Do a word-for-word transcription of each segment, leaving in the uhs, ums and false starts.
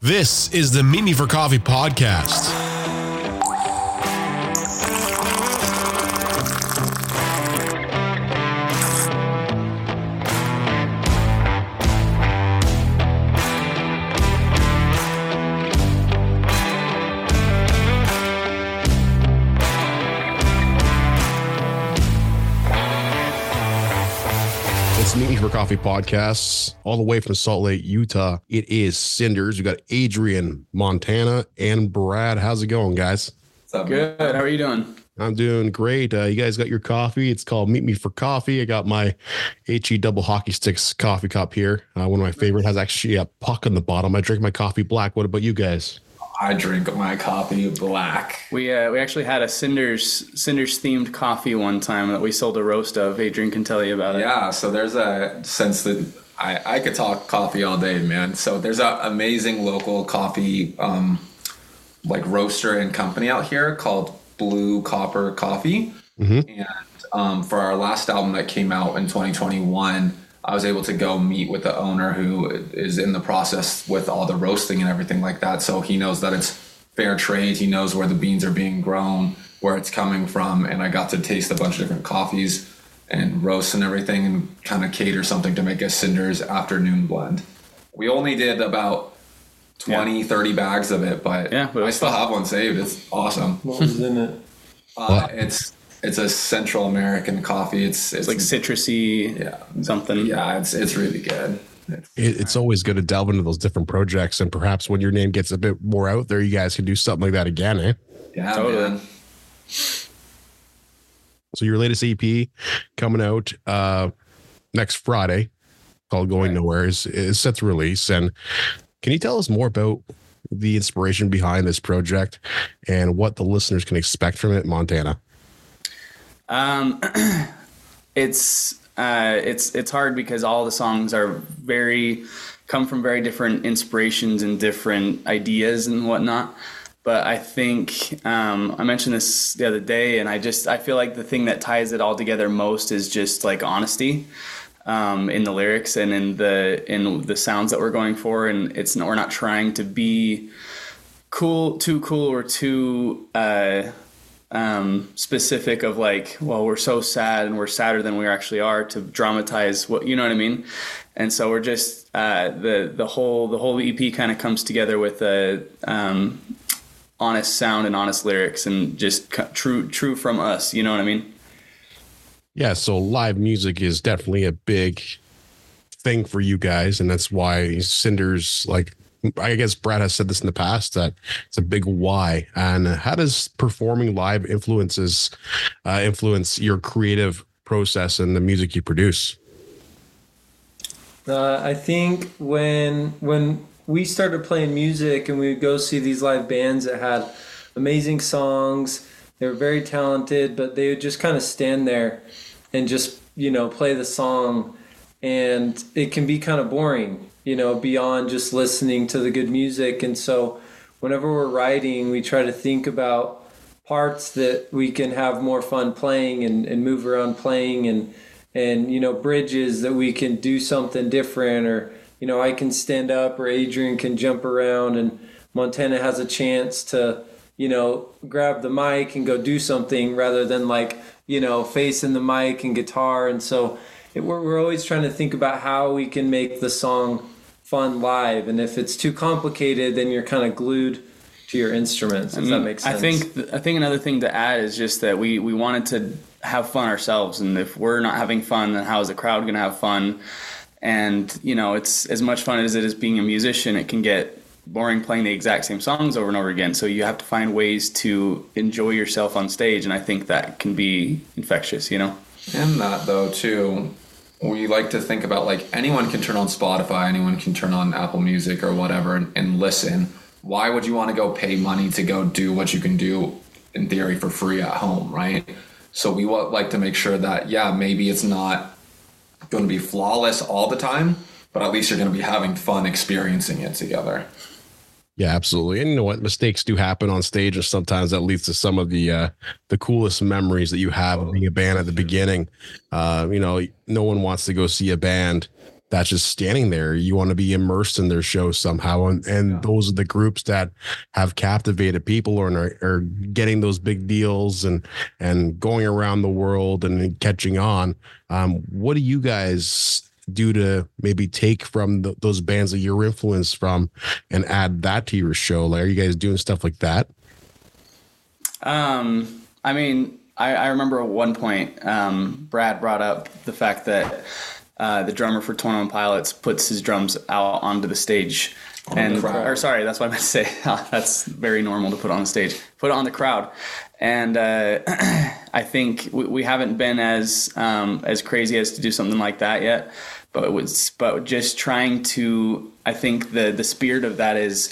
This is the Meet Me for Coffee podcast. Meet Me for Coffee podcasts all the way from Salt Lake, Utah. It is Cinders. We got Adrian, Montana, and Brad. How's it going, guys? What's up? Good. How are you doing? I'm doing great. Uh, you guys got your coffee. It's called Meet Me for Coffee. I got my H E double hockey sticks coffee cup here. Uh, one of my favorite. Has actually a puck on the bottom. I drink my coffee black. What about you guys? I drink my coffee black. We uh, we actually had a Cinders Cinders themed coffee one time that we sold a roast of. Adrian can tell you about it. Yeah, so there's a since the I, I could talk coffee all day, man. So there's an amazing local coffee um, like roaster and company out here called Blue Copper Coffee. Mm-hmm. And um, for our last album that came out in twenty twenty-one, I was able to go meet with the owner who is in the process with all the roasting and everything like that. So he knows that it's fair trade. He knows where the beans are being grown, where it's coming from. And I got to taste a bunch of different coffees and roasts and everything and kind of cater something to make a Cinders afternoon blend. We only did about twenty, yeah. thirty bags of it, but yeah, I still have one saved. It's awesome. What was in it? Uh, it's It's a Central American coffee. It's it's, it's like citrusy, yeah, something. Yeah, it's it's really good. It's, it's always good to delve into those different projects, and perhaps when your name gets a bit more out there, you guys can do something like that again, eh? Yeah, totally. Man. So your latest E P coming out uh, next Friday, called "Going right. Nowhere," is, is set to release. And can you tell us more about the inspiration behind this project and what the listeners can expect from it in Montana? Um, it's, uh, it's, it's hard because all the songs are very, come from very different inspirations and different ideas and whatnot. But I think, um, I mentioned this the other day, and I just, I feel like the thing that ties it all together most is just like honesty, um, in the lyrics and in the, in the sounds that we're going for. And it's not, we're not trying to be cool, too cool or too, uh, um, specific of like, well, we're so sad and we're sadder than we actually are, to dramatize what, you know what I mean? And so we're just, uh, the, the whole, the whole E P kind of comes together with a, um, honest sound and honest lyrics and just true, true from us. You know what I mean? Yeah. So live music is definitely a big thing for you guys. And that's why Cinders, like, I guess Brad has said this in the past, that it's a big why. And how does performing live influences uh, influence your creative process and the music you produce? Uh, I think when when we started playing music and we would go see these live bands that had amazing songs, they were very talented, but they would just kind of stand there and just, you know, play the song, and it can be kind of boring, you know, beyond just listening to the good music. And so whenever we're writing, we try to think about parts that we can have more fun playing and, and move around playing, and, and, you know, bridges that we can do something different, or, you know, I can stand up or Adrian can jump around and Montana has a chance to, you know, grab the mic and go do something rather than like, you know, facing the mic and guitar. And so it, we're, we're always trying to think about how we can make the song fun live, and if it's too complicated, then you're kind of glued to your instruments. If I mean, that makes sense. I think I think another thing to add is just that we we wanted to have fun ourselves, and if we're not having fun, then how is the crowd going to have fun? And you know, it's as much fun as it is being a musician. It can get boring playing the exact same songs over and over again. So you have to find ways to enjoy yourself on stage, and I think that can be infectious. You know, and that though too. We like to think about, like, anyone can turn on Spotify, anyone can turn on Apple Music or whatever and, and listen. Why would you want to go pay money to go do what you can do in theory for free at home, right? So we would like to make sure that, yeah, maybe it's not going to be flawless all the time, but at least you're going to be having fun experiencing it together. Yeah, absolutely. And you know what? Mistakes do happen on stage, and sometimes that leads to some of the uh, the coolest memories that you have of being a band at the beginning. Uh, you know, no one wants to go see a band that's just standing there. You want to be immersed in their show somehow. And, and yeah. those are the groups that have captivated people or are, are getting those big deals and, and going around the world and catching on. Um, what do you guys do to maybe take from the, those bands that you're influenced from and add that to your show? Like, are you guys doing stuff like that? Um, I mean, I, I remember at one point, um, Brad brought up the fact that uh, the drummer for Twenty One Pilots puts his drums out onto the stage, on and the or sorry, that's what I meant to say. That's very normal to put on the stage. Put it on the crowd, and uh, I think we, we haven't been as um, as crazy as to do something like that yet. But it was, but just trying to, I think the the spirit of that is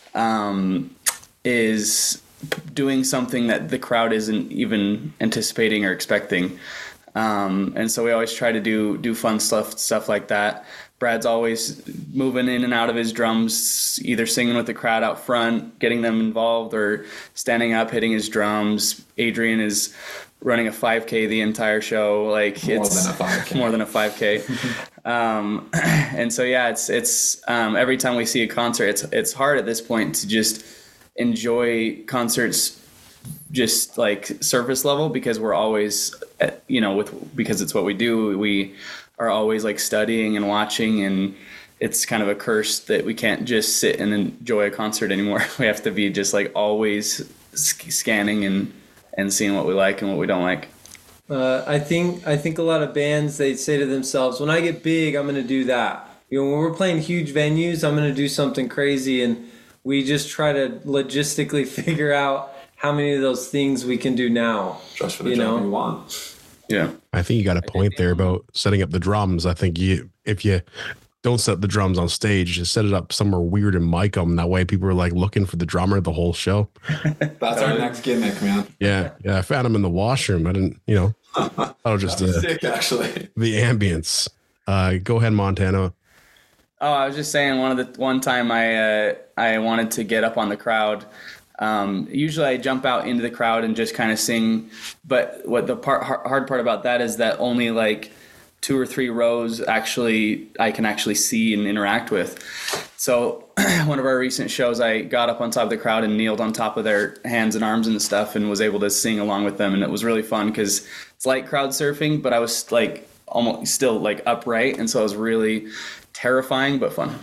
um, is. doing something that the crowd isn't even anticipating or expecting. Um, and so we always try to do, do fun stuff, stuff like that. Brad's always moving in and out of his drums, either singing with the crowd out front, getting them involved, or standing up, hitting his drums. Adrian is running a five K the entire show. Like more it's than a five K. More than a five K. um, and so, yeah, it's, it's, um, every time we see a concert, it's, it's hard at this point to just enjoy concerts just like surface level, because we're always, you know, with, because it's what we do, we are always like studying and watching, and it's kind of a curse that we can't just sit and enjoy a concert anymore. We have to be just like always sc- scanning and, and seeing what we like and what we don't like. Uh, I think, I think a lot of bands, they say to themselves, when I get big, I'm going to do that. You know, when we're playing huge venues, I'm going to do something crazy. And we just try to logistically figure out how many of those things we can do now. Just for the you job know? we want. Yeah. I think you got a point there about setting up the drums. I think you, if you don't set the drums on stage, just set it up somewhere weird and mic them. That way people are like looking for the drummer the whole show. That's our next gimmick, man. Yeah. Yeah. I found him in the washroom. I didn't, you know, oh, just uh, sick, actually. The ambience. Uh, go ahead, Montana. Oh, I was just saying one of the one time I uh, I wanted to get up on the crowd. Um, usually I jump out into the crowd and just kind of sing. But what the part hard part about that is that only like two or three rows actually I can actually see and interact with. So one of our recent shows, I got up on top of the crowd and kneeled on top of their hands and arms and stuff, and was able to sing along with them, and it was really fun because it's like crowd surfing, but I was like almost still like upright, and so it was really terrifying but fun.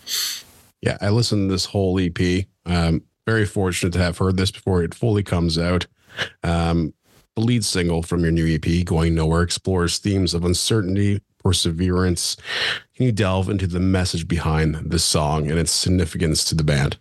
Yeah, I listened to this whole E P. Um, very fortunate to have heard this before it fully comes out. Um, the lead single from your new E P, Going Nowhere, explores themes of uncertainty, perseverance. Can you delve into the message behind this song and its significance to the band?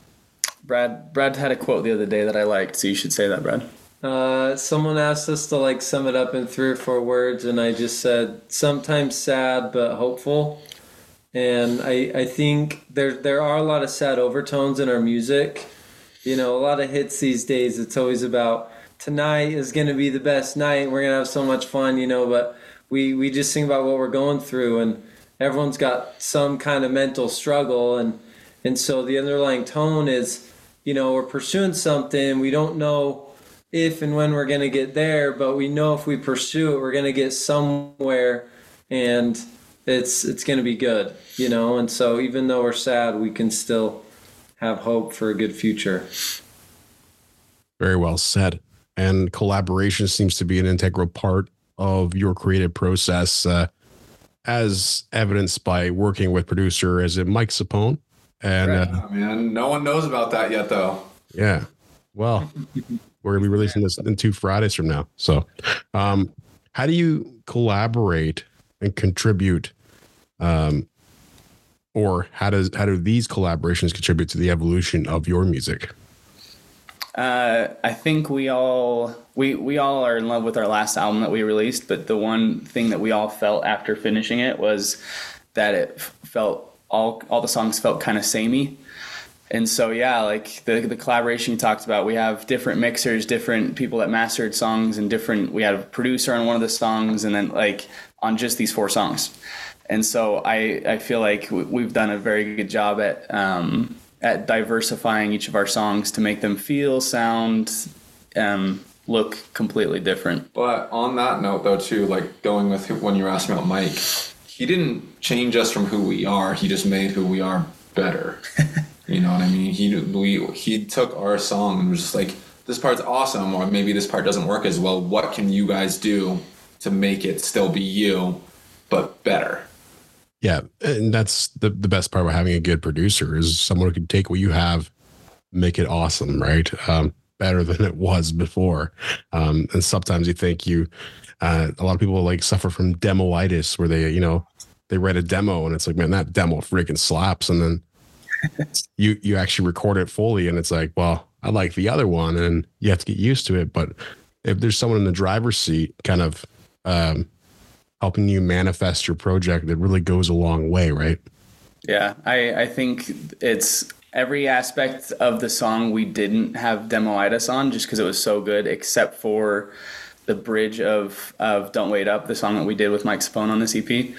Brad, Brad had a quote the other day that I liked, so you should say that, Brad. Uh, someone asked us to like sum it up in three or four words, and I just said sometimes sad but hopeful. And I, I think there there are a lot of sad overtones in our music. You know, a lot of hits these days, it's always about tonight is going to be the best night. We're going to have so much fun, you know, but we, we just think about what we're going through, and everyone's got some kind of mental struggle. And, and so the underlying tone is, you know, we're pursuing something. We don't know if and when we're going to get there, but we know if we pursue it, we're going to get somewhere, and it's it's going to be good, you know. And so even though we're sad, we can still have hope for a good future. Very well said. And collaboration seems to be an integral part of your creative process, uh, as evidenced by working with producer, is it Mike Sapone? And right. uh, oh, man, no one knows about that yet, though. Yeah. Well, we're gonna be releasing this in two Fridays from now. So, um, how do you collaborate and contribute? Um, or how does how do these collaborations contribute to the evolution of your music? Uh, I think we all we we all are in love with our last album that we released, but the one thing that we all felt after finishing it was that it felt all all the songs felt kind of samey. And so, yeah, like the the collaboration you talked about, we have different mixers, different people that mastered songs, and different, we had a producer on one of the songs, and then like on just these four songs. And so I, I feel like we've done a very good job at um, at diversifying each of our songs to make them feel, sound, um, look completely different. But on that note, though, too, like going with when you were asking about Mike, he didn't change us from who we are. He just made who we are better. You know what I mean? He we he took our song and was just like, this part's awesome, or maybe this part doesn't work as well. What can you guys do to make it still be you, but better? Yeah, and that's the the best part about having a good producer is someone who can take what you have, make it awesome, right? Um, better than it was before. Um, and sometimes you think you, uh, a lot of people like suffer from demoitis, where they, you know, they write a demo and it's like, man, that demo freaking slaps, and then you you actually record it fully, and it's like, well, I like the other one, and you have to get used to it. But if there's someone in the driver's seat, kind of um, helping you manifest your project, it really goes a long way, right? Yeah, I, I think it's every aspect of the song we didn't have demoitis on just because it was so good, except for the bridge of of Don't Wait Up, the song that we did with Mike Sapone on this E P.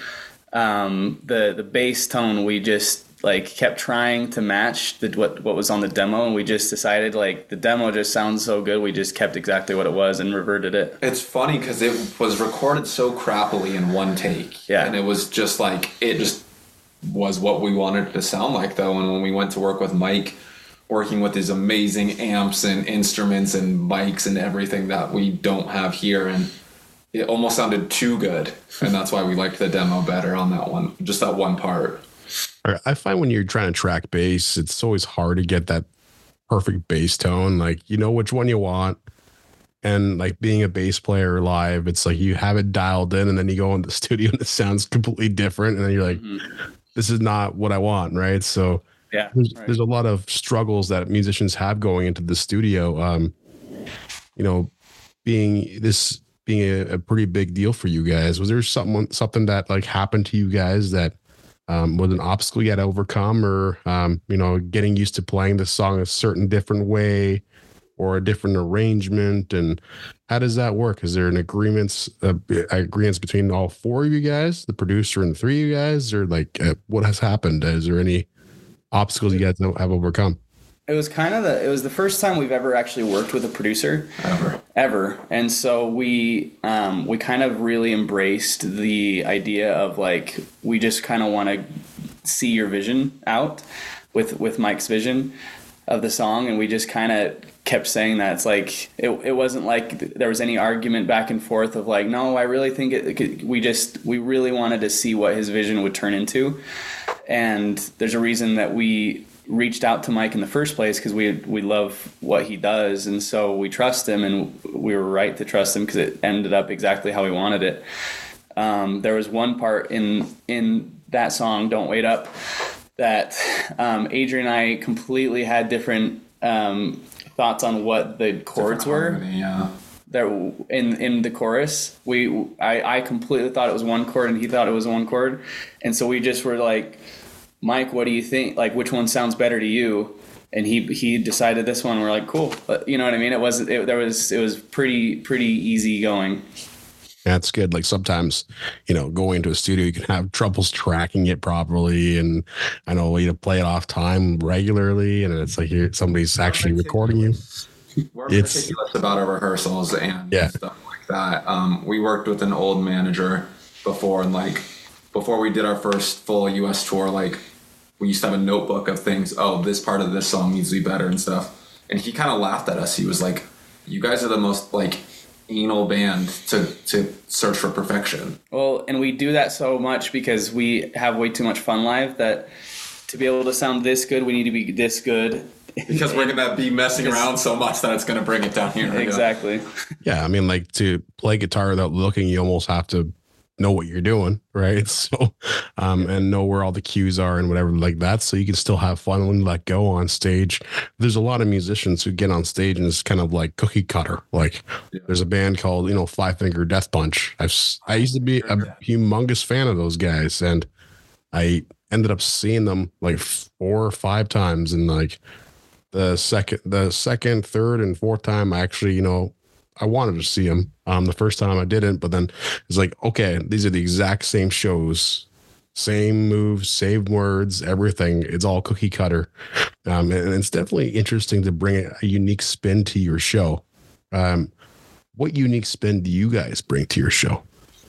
Um, the the bass tone, we just like kept trying to match the, what what was on the demo, and we just decided like the demo just sounds so good, we just kept exactly what it was and reverted it. It's funny because it was recorded so crappily in one take. Yeah. And it was just like, it just was what we wanted it to sound like, though. And when we went to work with Mike, working with his amazing amps and instruments and mics and everything that we don't have here, and it almost sounded too good. And that's why we liked the demo better on that one, just that one part. I find when you're trying to track bass, it's always hard to get that perfect bass tone. Like, you know which one you want. And like being a bass player live, it's like you have it dialed in, and then you go in the studio and it sounds completely different. And then you're like, mm-hmm. this is not what I want. Right. So yeah, there's, right. there's a lot of struggles that musicians have going into the studio. Um, you know, being this being a, a pretty big deal for you guys. Was there something, something that like happened to you guys that Um, was an obstacle you had to overcome, or, um, you know, getting used to playing the song a certain different way or a different arrangement? And how does that work? Is there an agreements, uh, agreements between all four of you guys, the producer and the three of you guys, or like uh, what has happened? Is there any obstacles you guys have overcome? It was kind of the, it was the first time we've ever actually worked with a producer. Ever. Ever. And so we, um, we kind of really embraced the idea of like, we just kind of want to see your vision out with, with Mike's vision of the song. And we just kind of kept saying that. It's like, it, it wasn't like there was any argument back and forth of like, no, I really think it, it could, we just, we really wanted to see what his vision would turn into. And there's a reason that we reached out to Mike in the first place, because we we love what he does, and so we trust him, and we were right to trust him because it ended up exactly how we wanted it. Um, there was one part in in that song, Don't Wait Up, that um, Adrian and I completely had different um, thoughts on what the chords were. Harmony, yeah. There in in the chorus, we I, I completely thought it was one chord, and he thought it was one chord, and so we just were like, Mike, what do you think? Like, which one sounds better to you? And he he decided this one. We're like, cool. But you know what I mean? It was it, there was it was pretty pretty easy going. That's good. Like sometimes, you know, going into a studio, you can have troubles tracking it properly, and I know you to play it off time regularly, and it's like you're, somebody's actually recording you. We're It's, meticulous about our rehearsals and yeah. stuff like that. Um, we worked with an old manager before, and like before we did our first full U S tour, like we used to have a notebook of things. Oh, this part of this song needs to be better and stuff. And he kind of laughed at us. He was like, "You guys are the most like anal band to to search for perfection." Well, and we do that so much because we have way too much fun live that to be able to sound this good, we need to be this good. Because we're gonna be messing around so much that it's gonna bring it down here. Exactly. Yeah, I mean, like to play guitar without looking, you almost have to know what you're doing, right? So, um, and know where all the cues are and whatever like that, so you can still have fun and let go on stage. There's a lot of musicians who get on stage and it's kind of like cookie cutter. Like, yeah. There's a band called, you know, Five Finger Death Punch. I've I used to be a humongous fan of those guys, and I ended up seeing them like four or five times, and like the second, the second, third, and fourth time, I actually, you know, I wanted to see them. Um, the first time I didn't, but then it's like, okay, these are the exact same shows, same moves, same words, everything. It's all cookie cutter. Um, and it's definitely interesting to bring a unique spin to your show. Um, what unique spin do you guys bring to your show?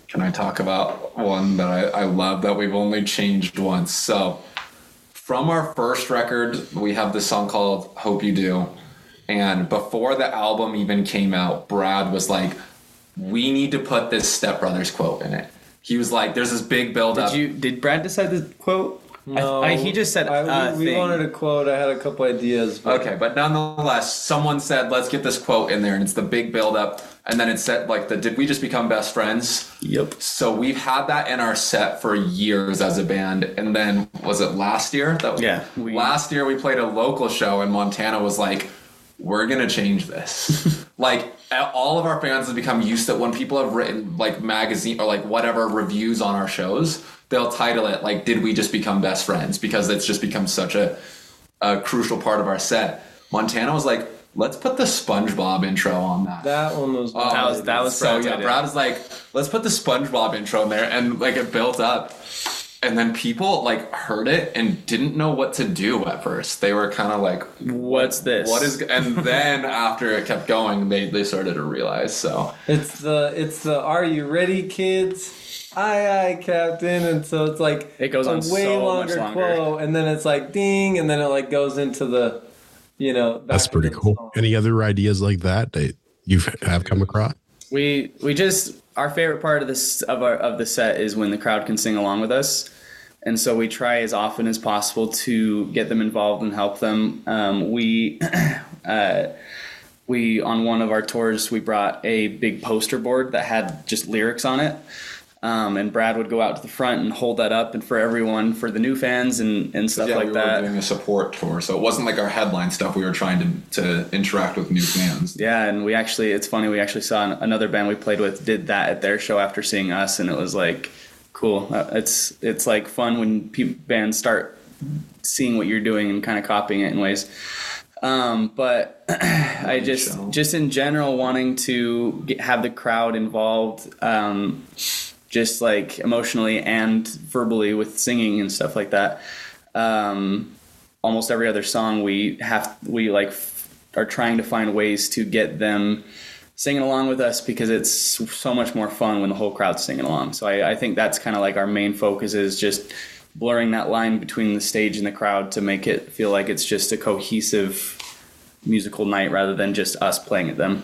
Can I talk about one that I, I love that we've only changed once? So from our first record, we have this song called Hope You Do. And before the album even came out, Brad was like, we need to put this Step Brothers quote in it. He was like, there's this big build up. Did you? Did Brad decide the quote? No, I, I, he just said. I, uh, we, we thing. wanted a quote. I had a couple ideas. But Okay, but nonetheless, someone said, let's get this quote in there, and it's the big build up. And then it said, like, the did we just become best friends? Yep. So we've had that in our set for years as a band. And then, was it last year? That was, Yeah, we- last year we played a local show, and Montana was like, we're going to change this. Like, all of our fans have become used to when people have written, like, magazine or, like, whatever reviews on our shows, they'll title it, like, did we just become best friends? Because it's just become such a, a crucial part of our set. Montana was like, let's put the SpongeBob intro on that. that one was. Oh, That was- that was so Brad's yeah. idea. Brad was like, let's put the SpongeBob intro in there, and like it built up, and then people like heard it and didn't know what to do at first. They were kind of like, What's this? "What is?" And then after it kept going, they they started to realize. So It's the it's the Are you ready, kids? Aye aye, Captain. And so it's like It goes a on way so longer, much longer. quote, and then it's like ding, and then it like goes into the, you know. That's back pretty into the cool. song. Any other ideas like that that you have come across? We we just our favorite part of this of our of the set is when the crowd can sing along with us, and so we try as often as possible to get them involved and help them. Um, we uh, we on one of our tours we brought a big poster board that had just lyrics on it. Um, and Brad would go out to the front and hold that up and for everyone, for the new fans and, and stuff yeah, like we that. were doing a support tour, so it wasn't like our headline stuff. We were trying to to interact with new fans. Yeah, and we actually, it's funny, we actually saw an- another band we played with did that at their show after seeing us, and it was like, cool. Uh, It's it's like fun when pe- bands start seeing what you're doing and kind of copying it in ways. Um, but I just, show. just in general, wanting to get, have the crowd involved, um, just like emotionally and verbally with singing and stuff like that. Um, almost every other song we have, we like f- are trying to find ways to get them singing along with us because it's so much more fun when the whole crowd's singing along. So I, I think that's kind of like our main focus is just blurring that line between the stage and the crowd to make it feel like it's just a cohesive musical night rather than just us playing at them.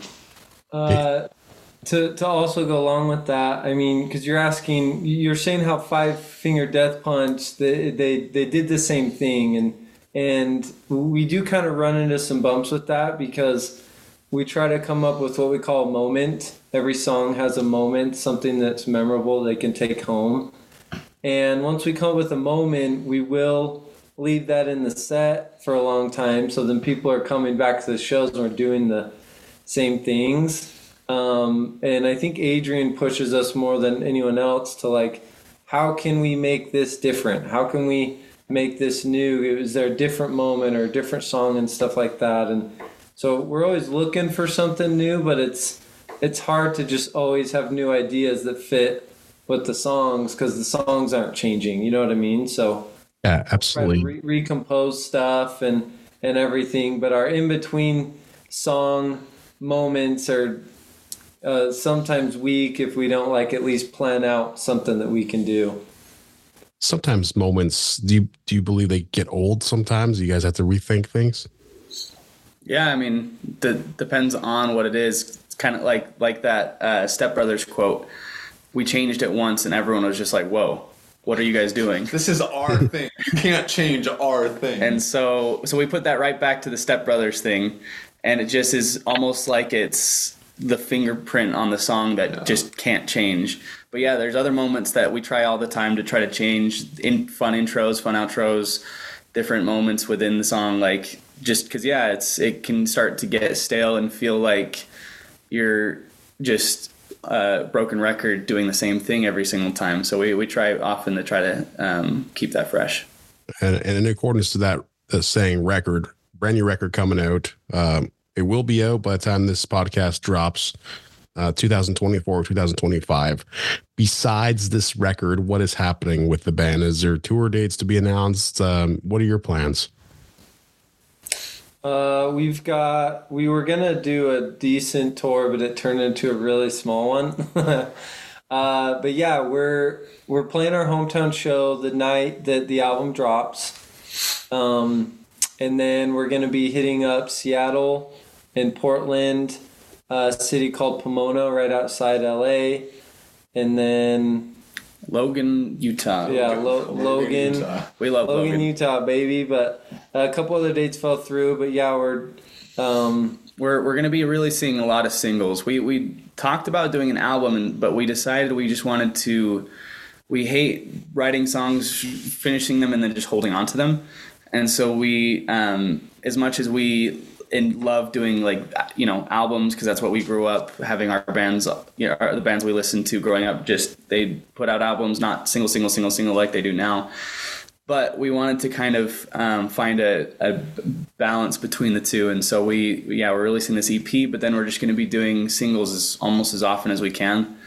Uh, to to also go along with that, I mean, because you're asking, you're saying how Five Finger Death Punch they they, they did the same thing, and and we do kind of run into some bumps with that because we try to come up with what we call a moment. Every song has a moment, something that's memorable they can take home. And once we come up with a moment, we will leave that in the set for a long time. So then people are coming back to the shows and we're doing the same things. Um, and I think Adrian pushes us more than anyone else to like, how can we make this different? How can we make this new? Is there a different moment or a different song and stuff like that? And so we're always looking for something new, but it's it's hard to just always have new ideas that fit with the songs because the songs aren't changing. You know what I mean? So Yeah, try absolutely. to re- recompose stuff and and everything, but our in between song moments are uh, sometimes weak if we don't like at least plan out something that we can do. Sometimes moments, do you do you believe they get old sometimes? You guys have to rethink things? Yeah, I mean, d- depends on what it is. It's kind of like like that uh, Step Brothers quote. We changed it once, and everyone was just like, "Whoa, what are you guys doing?" This is our thing. You can't change our thing. And so, so we put that right back to the Step Brothers thing, and it just is almost like it's the fingerprint on the song that Yeah. just can't change. But yeah, there's other moments that we try all the time to try to change in fun intros, fun outros, different moments within the song, like just because yeah, it's it can start to get stale and feel like you're just a broken record doing the same thing every single time. So we we try often to try to um, keep that fresh. And, and in accordance to that, that saying, record, brand new record coming out. Um, it will be out by the time this podcast drops, uh, two thousand twenty-four, two thousand twenty-five. Besides this record, what is happening with the band? Is there tour dates to be announced? Um, what are your plans? Uh, we've got, we were going to do a decent tour, but it turned into a really small one. Uh, but yeah, we're we're playing our hometown show the night that the album drops, um, and then we're gonna be hitting up Seattle and Portland, a city called Pomona, right outside L A, and then Logan, Utah. yeah, Lo- Logan, Utah. We love Logan, Logan. Utah, baby. But a couple other dates fell through. But yeah, we're um, We're we're gonna be releasing a lot of singles. We we talked about doing an album, and, but we decided we just wanted to. We hate writing songs, finishing them, and then just holding on to them. And so we, um, as much as we and love doing like you know albums, because that's what we grew up having. Our bands, you know, our, the bands we listened to growing up, just they put out albums, not single, single, single, single like they do now. But we wanted to kind of um, find a, a balance between the two, and so we yeah we're releasing this E P, but then we're just going to be doing singles as, almost as often as we can,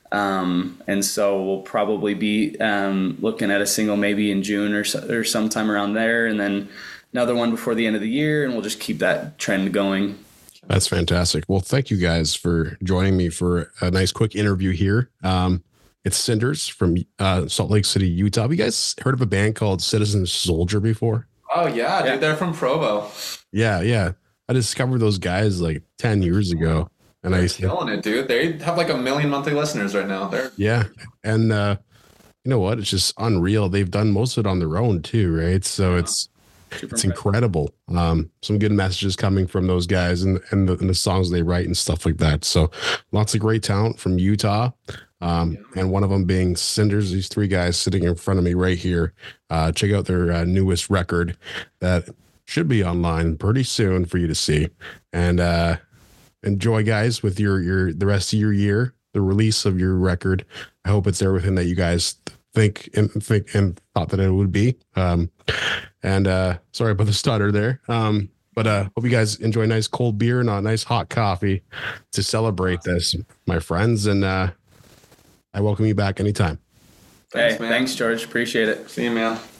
um, and so we'll probably be um, looking at a single maybe in June or so, or sometime around there, and then another one before the end of the year, and we'll just keep that trend going. That's fantastic. Well, thank you guys for joining me for a nice quick interview here. Um, It's Cinders from uh, Salt Lake City, Utah. Have you guys heard of a band called Citizen Soldier before? Oh yeah, dude, Yeah. they're from Provo. Yeah, yeah. I discovered those guys like ten years ago. And They're I killing it, dude. They have like a million monthly listeners right now. They're yeah. And uh, you know what? It's just unreal. They've done most of it on their own too, right? So it's Super it's impressive. incredible. Um, some good messages coming from those guys and and the, and the songs they write and stuff like that. So lots of great talent from Utah. Um, and one of them being Cinders, these three guys sitting in front of me right here. Uh, check out their uh, newest record that should be online pretty soon for you to see. And uh, enjoy, guys, with your your the rest of your year, the release of your record. I hope it's everything that you guys think and think and thought that it would be. Um, and uh, sorry about the stutter there. Um, but uh, hope you guys enjoy a nice cold beer and a nice hot coffee to celebrate this, my friends. And uh, I welcome you back anytime. Hey, Thanks, man. thanks, George. Appreciate it. See you, man.